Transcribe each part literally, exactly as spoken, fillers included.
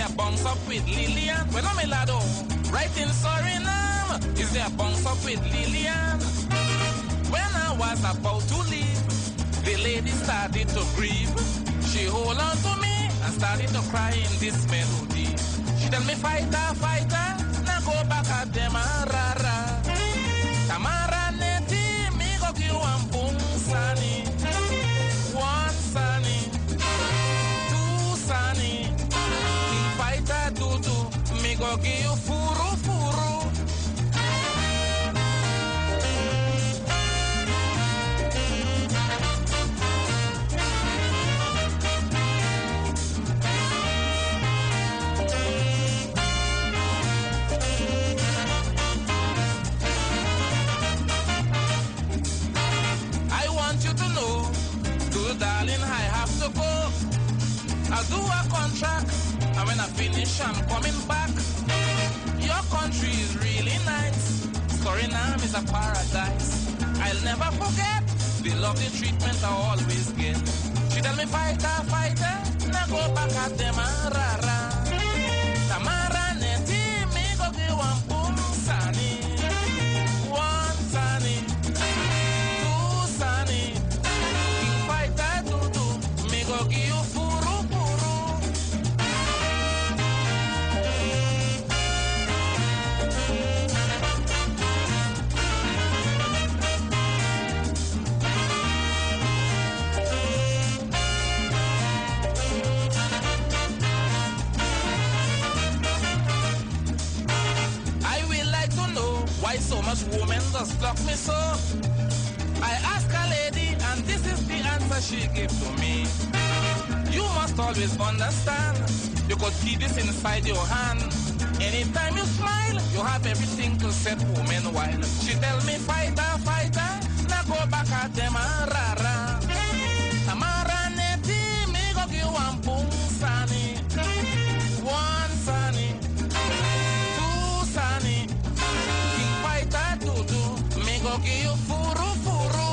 there bounce up with Lillian? Well, I'm a lado. Right in Suriname. Is there bounce up with Lillian? When I was about to leave, the lady started to grieve. She hold on to me and started to cry in this melody. She tell me, fighter, fighter, now go back at them, rara. Tamara neti, me go give one boom, sunny. One sunny, two sunny. King fighter, do do, me go give you furu, furu. Darling, I have to go. I'll do a contract, and when I finish, I'm coming back. Your country is really nice. Suriname is a paradise. I'll never forget the lovely treatment I always get. She tell me, fighter, fighter, now go back at them, rara. Tamara neti, me go give one boom, sunny. One sunny, two sunny. Go give you furu furu. I will like to know why so much women just block me so. I ask a lady, and this is the answer she gave to me. You must always understand, you could keep this inside your hand. Anytime you smile, you have everything to set women wild. She tell me, fighter, fighter, now go back at them, rara. Tamara neti, me go give one boom, sunny. One sunny, two sunny. King fighter, do do, me go give you furu, furu.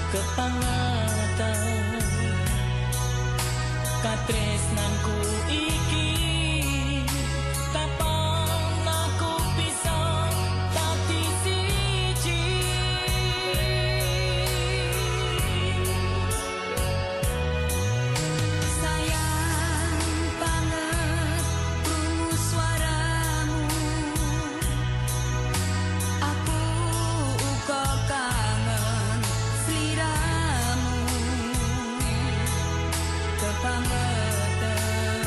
kepangetan katresnanku iki kapan aku bisa dadi siji sayang banget krungu suaramu aku uga kangen sliramu kepangetan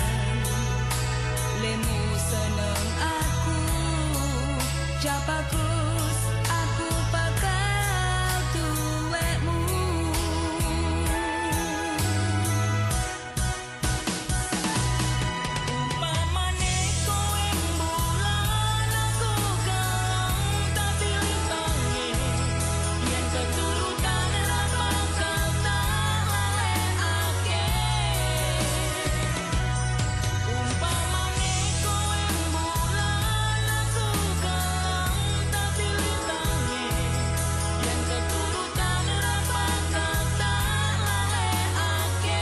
lemu seneng aku jabagus aku bakal duwekmu umpamane kowe bulan aku kang tapi lintange yen keturutan ra bakal tak lalekake umpamane kowe bulan aku kang tapi lintange yen keturutan ra bakal tak lalekake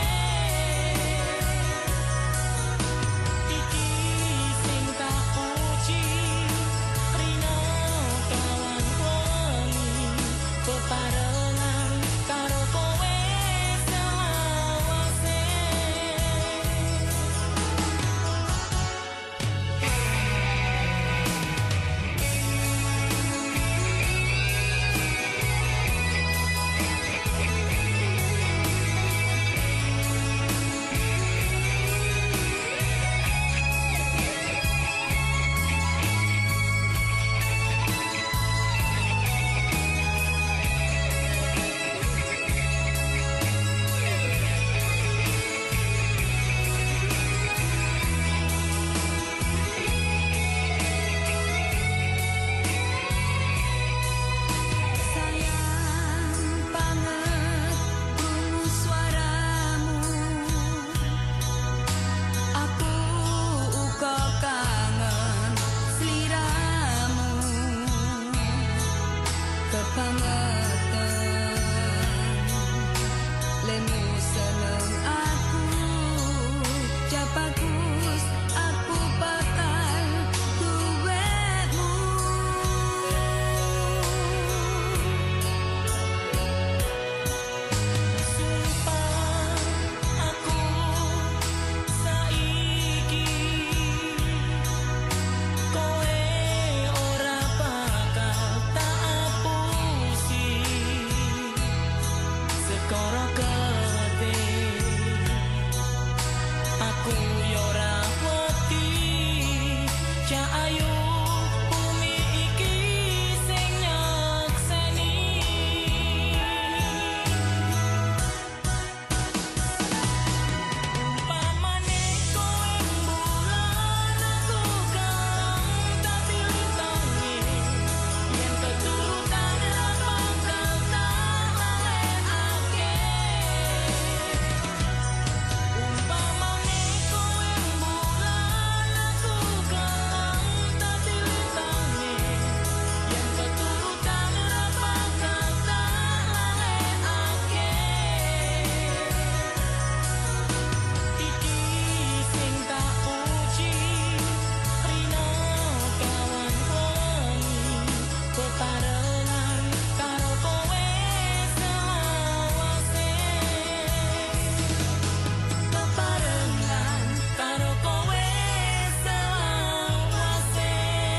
iki sing tak puji rino kawan wengi bebarengan karo kowe selawase sayang banget krungu suaramu aku uga kangen sliramu kepangetan lemu seneng aku jabagus aku bakal duwekmu sumpah aku saiki kowe ora bakal tak apusi sekara gede aku yo ora wedi cak ayu bumi iki sing nyekseni umpamane kowe bulan aku kang tapi lintange yen keturutan ra bakal tak lalekake umpamane kowe bulan aku kang tapi lintange yen keturutan ra bakal tak lalekake iki sing tak puji rino kawan wengi bebarengan karo kowe selawase bebarengan karo kowe selawase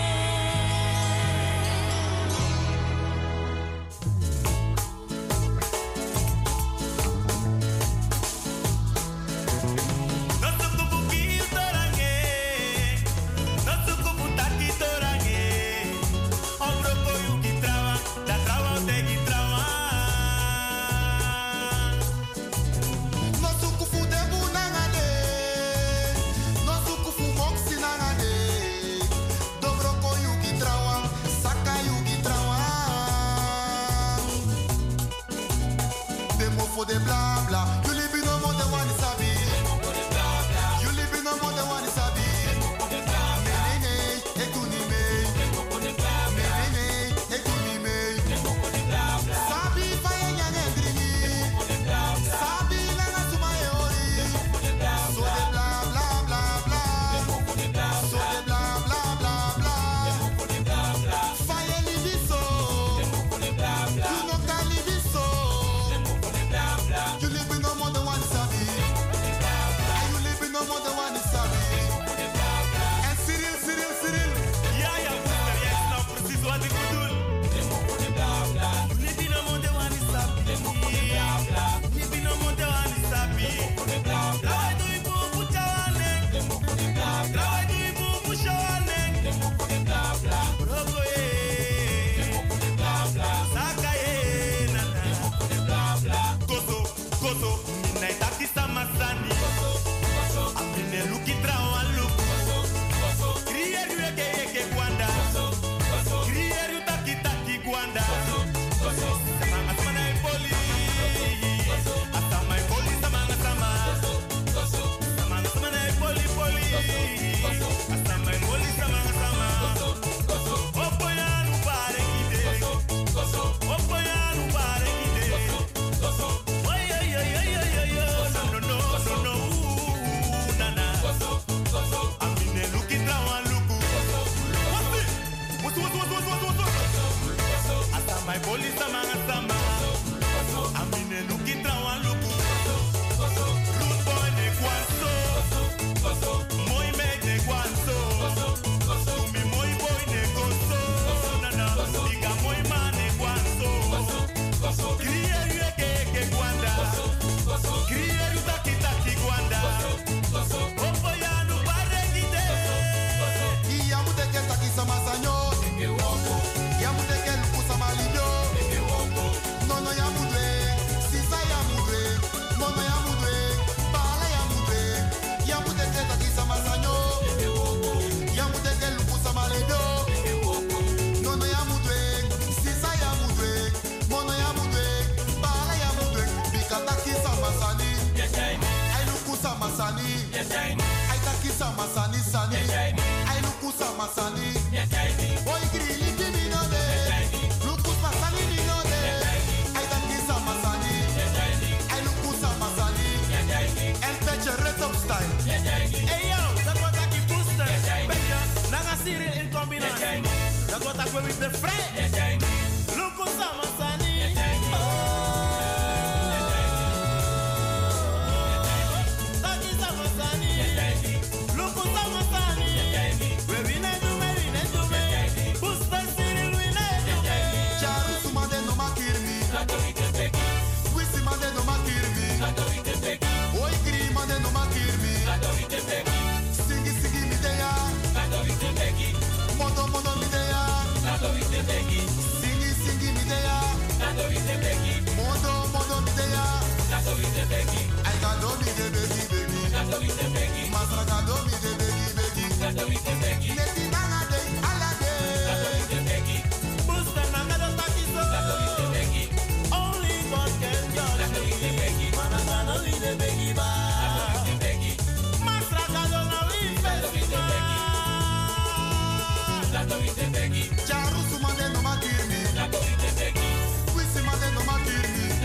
No sukupu torange, no sukupu taki torange. Obroko yuki traba, da traba tegi traba. No sukufu debu nangade, no sukufu moksi nangade. Dobroko yuki trawa, saka yuki trawa. Demo for the blah blah, you live in no more than one sabi. You live in no more than one sabi. Menene, ekuni me. Menene, ekuni me. Sabi fire nyangende.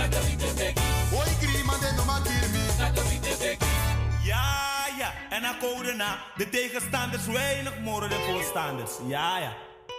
Oi, grima de no ma kill me. Ja, ja. En dan code na. De tegenstanders weinig moren de voorstanders. Ja, ja.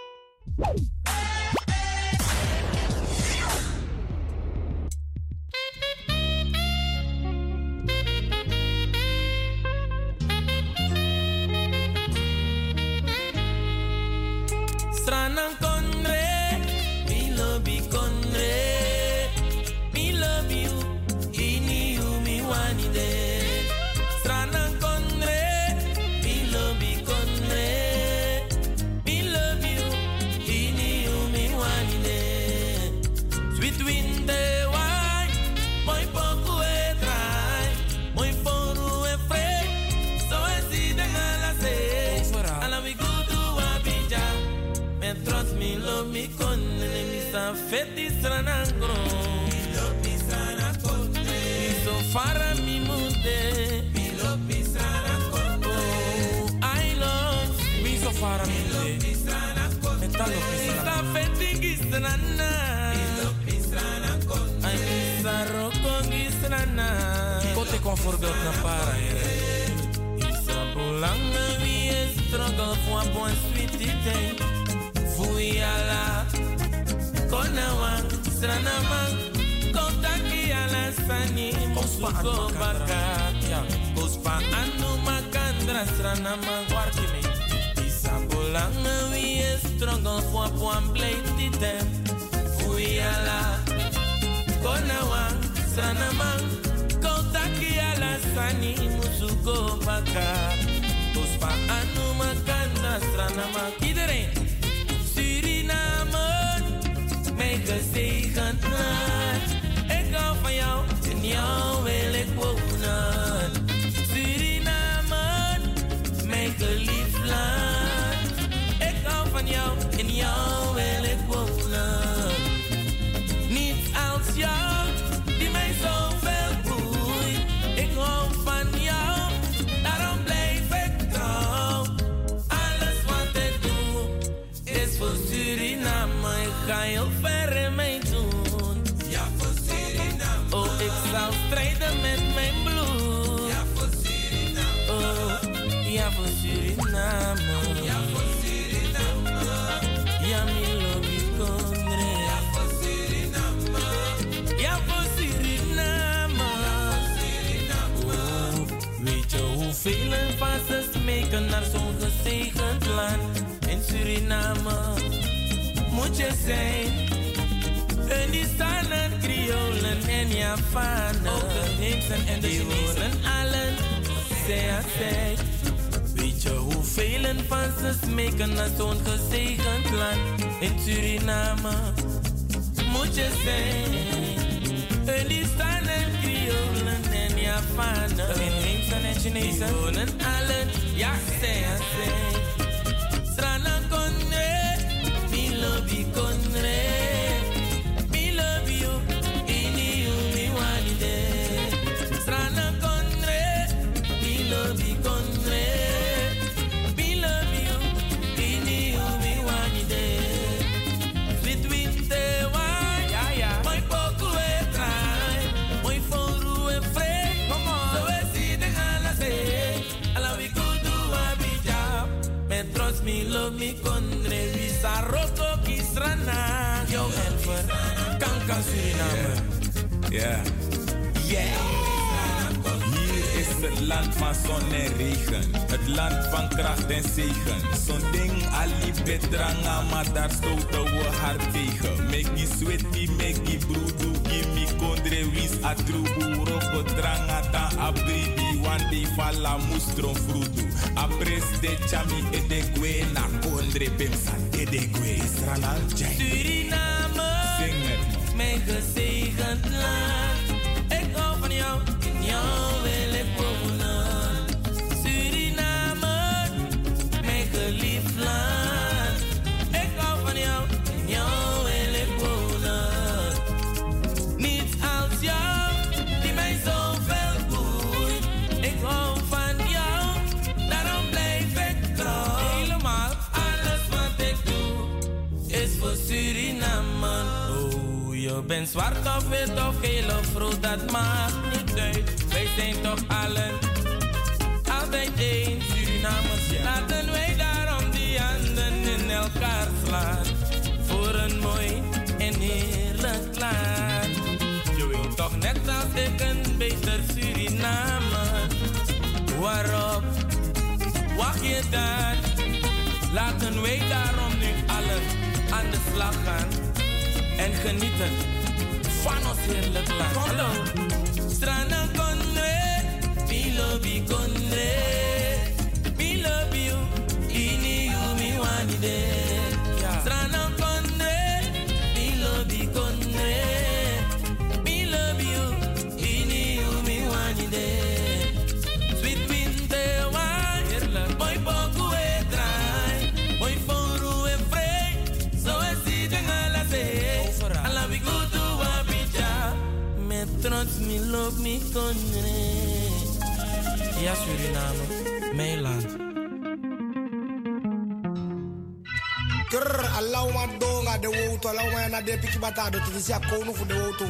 Stranan konre, mi lobby konre, mi love you, ini you mi wani de. Stranan konre, mi lobby konre, mi love you, ini you mi wani de. Sweet wind de wai, moi poco e trai, moi poru e frei, so e si de ngala se, ala we go to Abidjan. Me trust me, love me, con me sa feti stranangro. Me love me stranangro. Me so far mi mude. Me love me stranangro. Oh, I love. Me so far mi mude. Me stranangro. Me ta love me stranangro. Sa feti gistrana. Me love me stranangro. Ay me sa roko gistrana. Kote conforgelt na para here. Isa bolanga we struggle for a bon sweetie day. Fui ala Konawang Sranamang Kontaki ala Sani Musuko Bakat Kuspa Anu Makandra Sranamang Warkime Isabolang we struggle for one plate item. Fui ala Konawang Sranamang Kontaki ala Sani Musuko Bakat Kuspa Anu Makandra Sranamang Iedereen Suriname, mijn gezegend land. Ik hou van jou, in jou wil ik wonen. Suriname, mijn geliefd land. Ik hou van jou, in jou wil ik wonen. Niets als jou, die mij zoveel boeit. Ik hou van jou, daarom blijf ik trouw. Alles wat ik doe is voor Suriname, ik ga heel ver in mij doen. Ja, voor Suriname. Oh, ik zal strijden met mijn bloed. Ja, voor Suriname. Oh, ja, voor Suriname. Ja, voor Suriname. Ja, mi lobby kondre. Ja, voor Suriname. Ja, voor Suriname. Ja, voor Suriname. Oh, weet je hoeveel fases smeken naar zo'n gezegend land? In Suriname moet je zijn. En die staan aan Kriolen en Javanen. Ook de Neemsen en de Chinezen. Die wonen allen, zij aan zij. Weet je hoeveel van ze smeken naar zo'n gezegend land? In Suriname moet je zijn. En die staan aan Kriolen en Javanen. De Neemsen en Chinezen. Die wonen allen, ja, zij aan zij. Strana konre, mi lobby konre, mi love you, ini you mi wani de. Strana konre, mi lobby konre, mi love you, ini you mi wani de. Sweet winter wine, ja ja, moi poco e trai, moi foru e frei, come on, so we see the gala say, ala we go do Abidjan. Me trust me, love me, kondre, visa roko kisrana. Yo, helper, kankan Suriname. Ja, yeah. Hier is het land van zon en regen. Het land van kracht en zegen. Zo'n ding ali betranga, maar daar stoten we hard tegen. Meki sweetie, meki broedu, gimme kondre, wis atrubu. Roko tranga ta abribi, wandi fala mustron frudu. Apres de chami edegwe na kondre pemsa edegwe. Israël jai. Suriname, Zing met me. mijn gezegend land. Ik hou van jou, in jou wil ik wonen. Suriname, mijn geliefd land. Ik hou van jou, in jou wil ik wonen. Niets als jou, die mij zoveel boeit. Ik hou van jou, daarom blijf ik trouw. Helemaal, alles wat ik doe is voor Suriname. Oh, je bent zwart of wit of geel of rood, dat maakt niet uit. Wij zijn toch allen altijd één Surinamers. Ja. Laten wij daarom die handen in elkaar slaan voor een mooi en heerlijk land. Je wilt toch net als ik een beter Suriname. Waarop wacht je dan? Laten wij daarom nu allen aan de slag gaan en genieten van ons heerlijk land. Hallo. Strana konre, bilobi konre, bilobi u, ini u mi wanide. Strana konre, bilobi konre, bilobi u, ini u mi wanide. Sweet winter wine, heerlijk boy boku e draai, boy foru e frey, zo es die dingen la se, ala we go to Abidjan, met trots mi loop mi konre. Ja, Suriname, mijn land. Krr, allow ma donga de woto, allow ma na de piki batado, tu dizia kono fu de woto.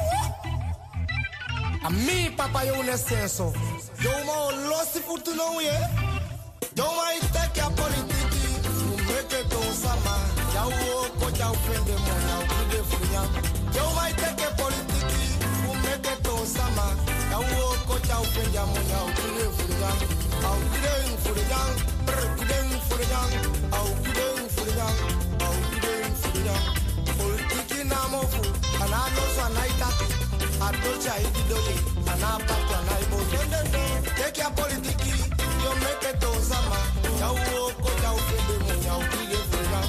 A mi papa yo ne senso. Yo ma losi futu no ye. Yo ma iteke a politiki, umeke to sama. Ya wo ko ja ufende mo ya ukude funya. Yo ma iteke politiki, umeke to sama. Ya wo ko ja ufende mo ya ukude funya. Au kude funya, brr kude funya. Au kude funya, au kude funya. Politiki na mo fu, ana no so anaita. Adocha ididoli, anapa kwa naibo. Take your politiki, you make it to sama. Ya uoko, ya ufende mo, ya ukile fuga.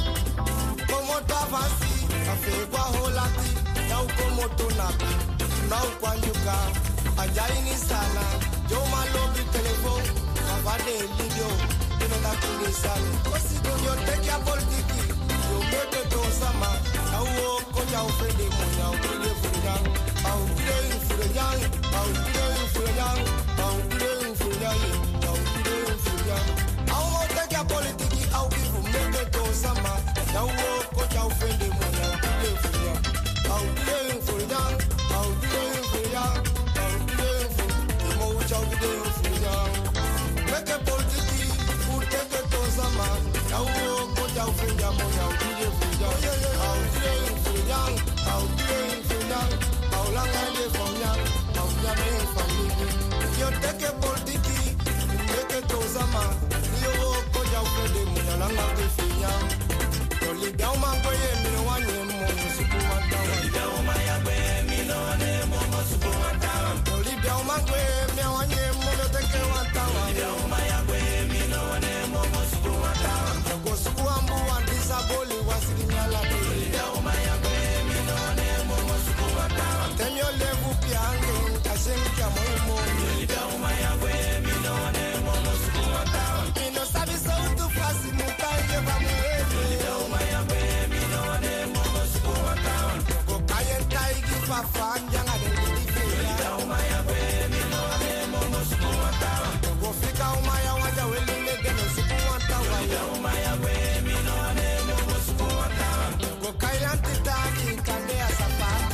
Como to avansi, afe kwa holati. Ya ukomo to napi, na ukwanjuka. Ajaini sana, yo malobi telefon. Avade lidio, you know that kule sana. Kosi don yo take your politiki, you make it to sama. Ya uoko, ya ufende mo, ya ukile fuga. Au kidding for the young, au kidding for the young, au kidding for the young, au kidding for the young. Au mo take your politiki, au give you make it to sama. Now walk what you friend them on, au kidding for the young, au kidding for the young, au kidding for the young, au kidding for the mo what you kidding for the young. Make a politiki, who take it to sama. Now walk what you friend them on, au kidding for the young, au kidding for the young, au kidding for the young. How long I live from young, how young I live from me. You take a politiki, you make a tozama. You walk on your friend, you no longer be free young. You live down my way, me no one name, more super one down. You live down my way, me no one name, more super one down. You live down my way, me one name, more take a one down. You live down my way, me no one name, more super one down. You go super one, one disable, what's in your lap. You live down my way, me no one name, more super one down. Tem yo levu piange, kasem kia moi mo. Yeli da uma ya we, mi no ane mo mo suku watawa. Mi no sabi so utu fasi muta ye ba mu efe. Yeli da uma ya we, mi no ane mo mo suku watawa. Go kayen taigi fa fanja ngade lifi. Yeli da uma ya we, mi no ane mo mo suku watawa. Go fika uma ya waja weli lege no suku watawa. Yeli da uma ya we, mi no ane mo mo suku watawa. Go kayen titaki kande ya safari.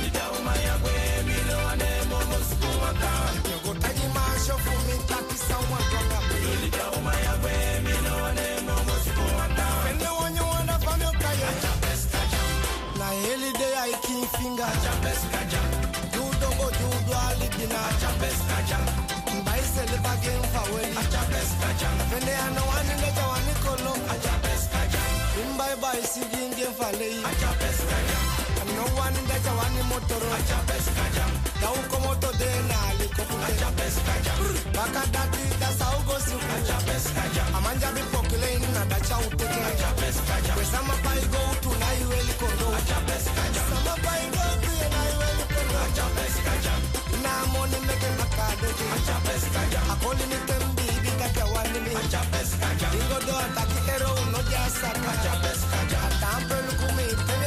Finger, you don't go to do a living at By selling again for when when they are no one in the Jawanicolo, in by by singing game for lay, and no one in the Jawani motor, now come out to the Nali, Bakadati, that's how goes to Amanja be populating and that's how to get some of I go to Naiweli Kondo. Some of I go to Naiweli Kondo. Now money making a card. I call him a baby that I want me. Dingo do attack hero, no just a tamper look me,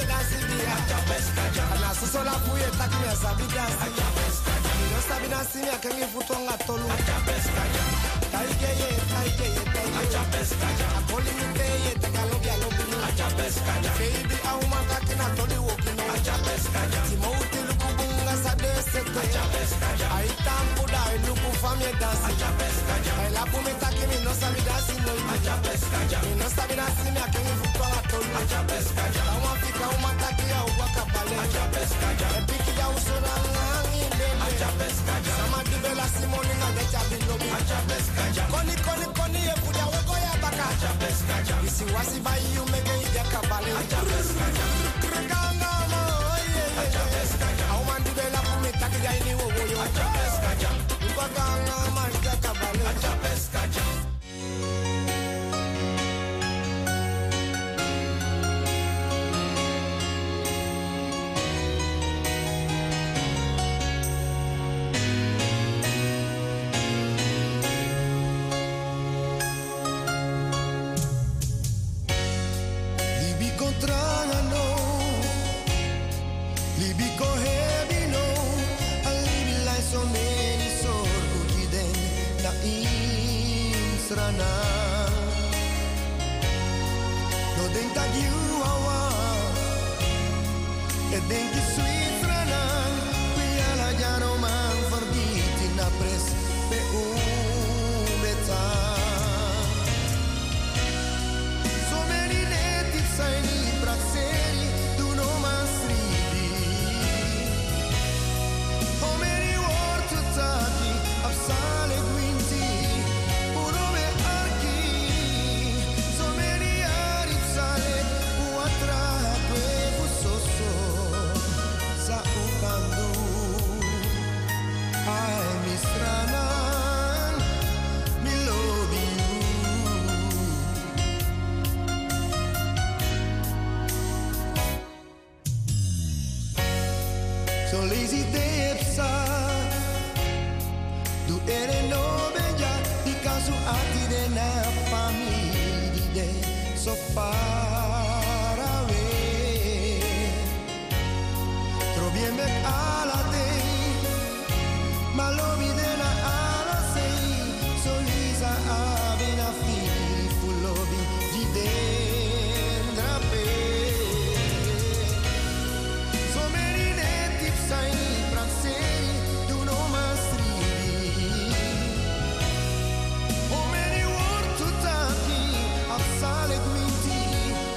and I saw la fouille attack me as a big ass. No Sabina Sina can give Futonga Tolu. Taike, Taike, Taike, I call him a day, Tagalog, Baby, I want to walking on. Timoti luku bunga sa desete. Ai tampu da luku famie dansi. Ai la bume taki mi no sabi dansi no. Mi no sabi dansi mi akemi fuko la tolu. La wan fika uma taki ya uwa kabale. E piki ya usura ngangi ndeme. Sama di bela simoni na de chabi lobi. Koni koni koni e fuja wego ya baka. Isi wasi bayi you mege ide kabale. Kreganga mo ye. Au mandi bela fumi taki ya ini wo wo yo. Kreganga ma ide kabale. No denk dat you awa, e denk je sweet ranang, piala ya no man forgiti na pres pe umeta. So many natives I need praxeri, tu no man sridi. How many words to taki, absale guinti. So lazy depsa, du ere no beja, di caso ati de na famiglia de so far away. Trobiem mek ala te, ma lo vide na ala sei, so lisa avina fi fulobi di dendra pe. Sale guinti,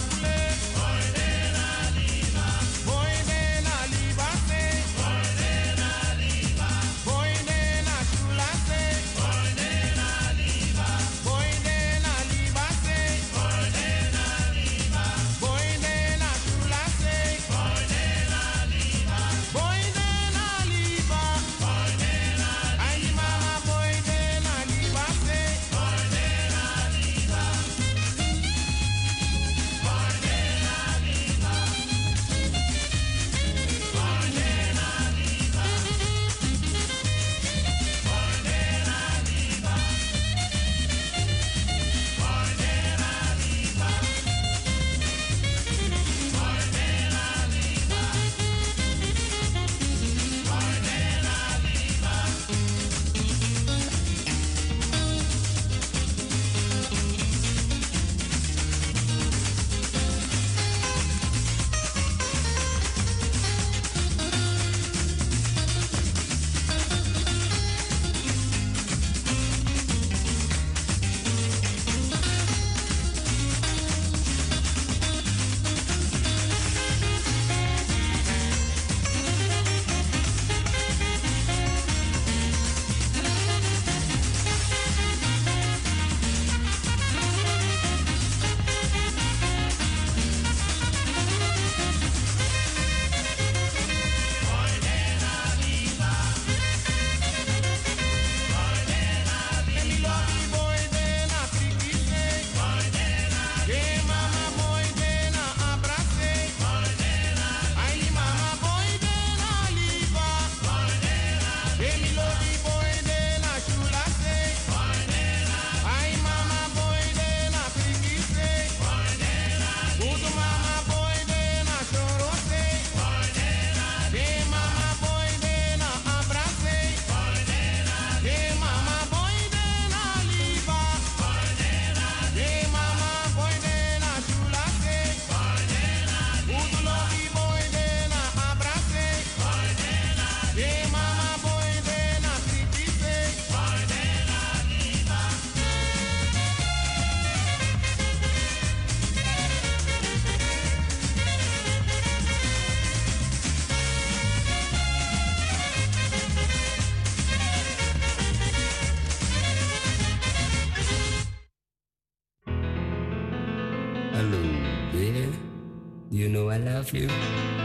You know I love you.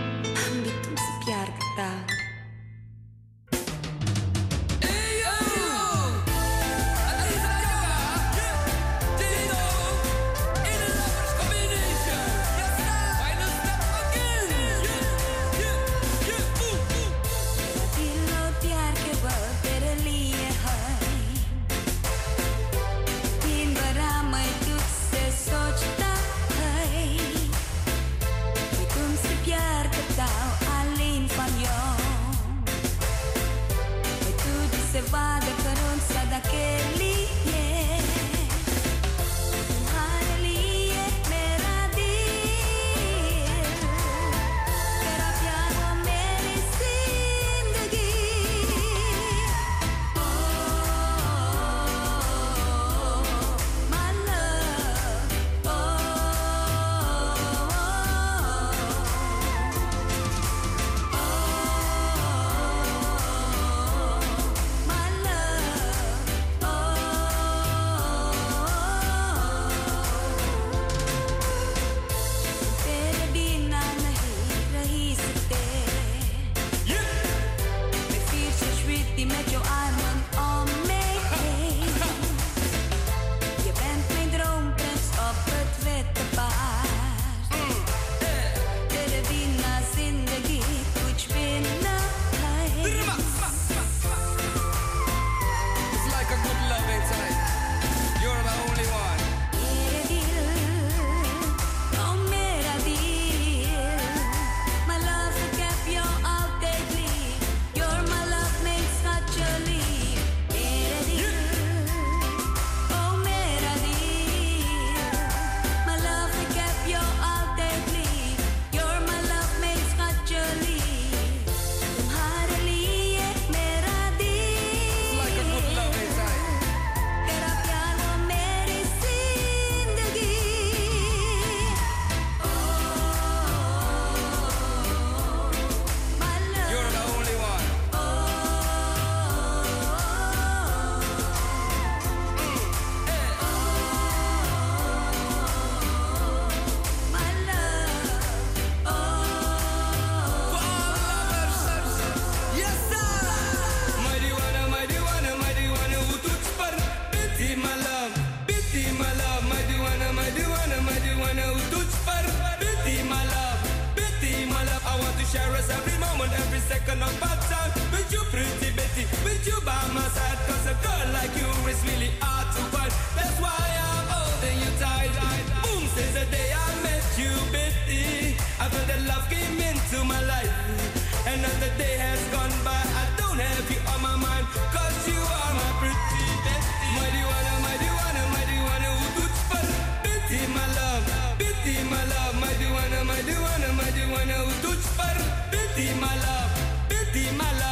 Ambil तुमसे प्यार करता Tuumse piar ke tau alin van jou. after the love came into my life. Another day has gone by, I don't have you on my mind. Cause you are my pretty bestie. Mighty wanna, mighty wanna, mighty wanna, who doet for pity my love, pity my love. Mighty wanna, mighty wanna, mighty wanna, who doet for pity my love, pity my love.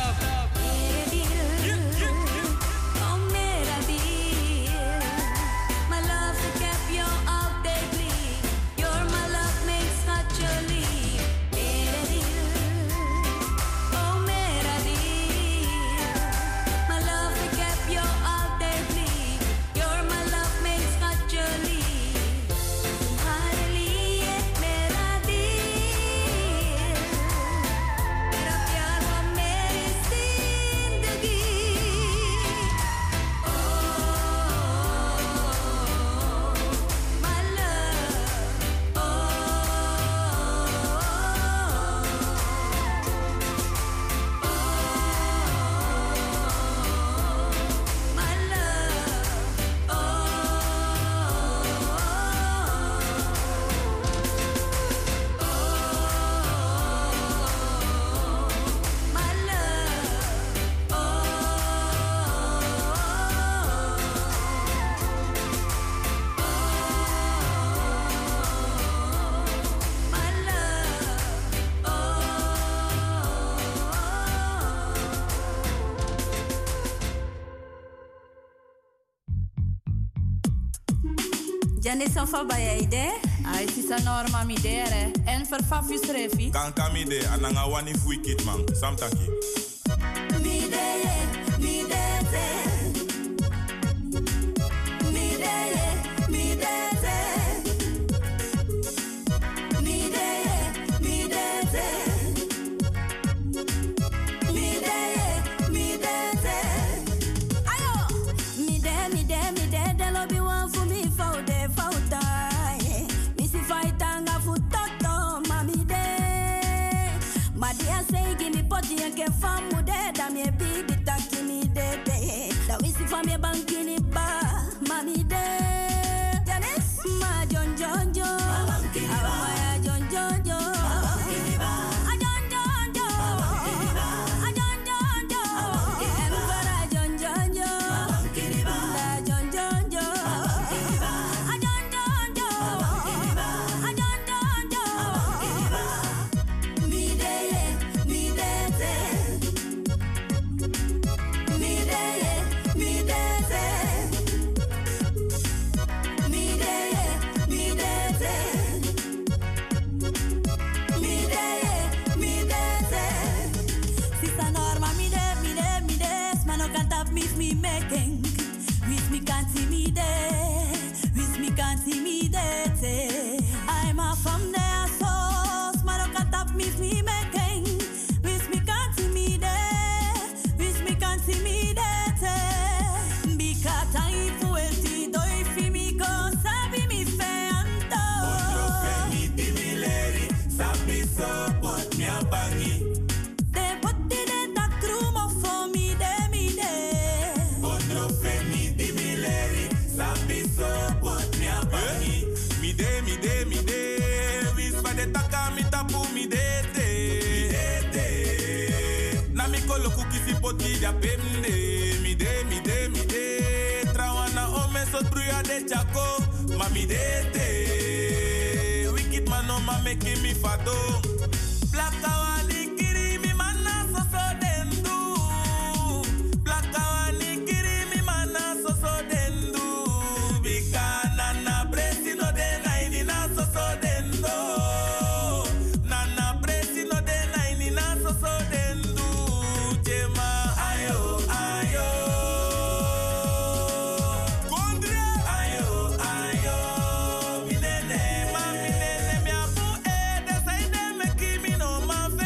Jani son fa bayaide, ai si sa norma mi dere, en fer fa fus refi. Kan kamide ananga wani fuikit man, samtaki. Mi deye, mi dete. Mi deye, mi dete. Mi deye, mi dete. Mi deye, mi dete. Ayo, mi de, mi de, mi de, de lobby one for me for de. Ke famu de da mi bibi takini de de da wisi fam ye bankini ba mami de Janis ma jon jon jo ma ya jon jon jo a jon jon jo a jon jon jo em para jon jon jo da jon jon jo a jon jon jo a jon jon jo mi de mi de Ya pende, mi de, mi de, mi de. Trawana ome so bruya de chako, mami de te. Wicked man no ma make me fado. Black kawali kiri mi mana so so dendu. Black kawali kiri mi mana so so dendu. Bika nana presi no de naini na so so dendo. Nana presi no de naini na so so dendo. My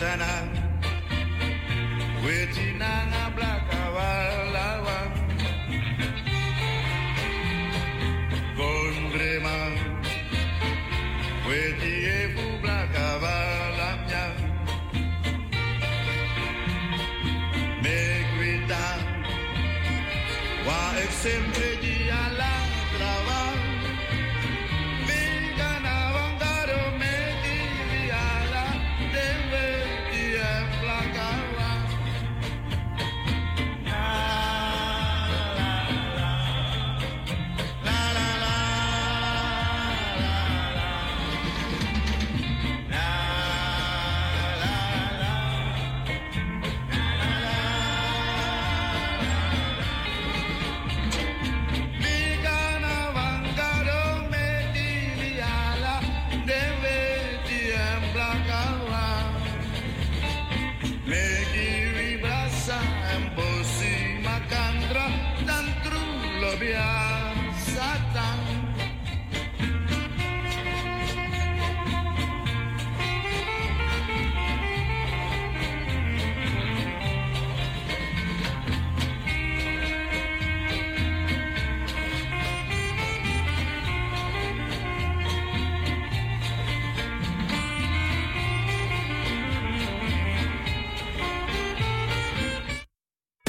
Migana, Wetinanga Blakawalawa, Gondrema, Wetiefu Blakawalamya, Megrita, Wa ik sempre di alla trava. Makandra dan Trulobia.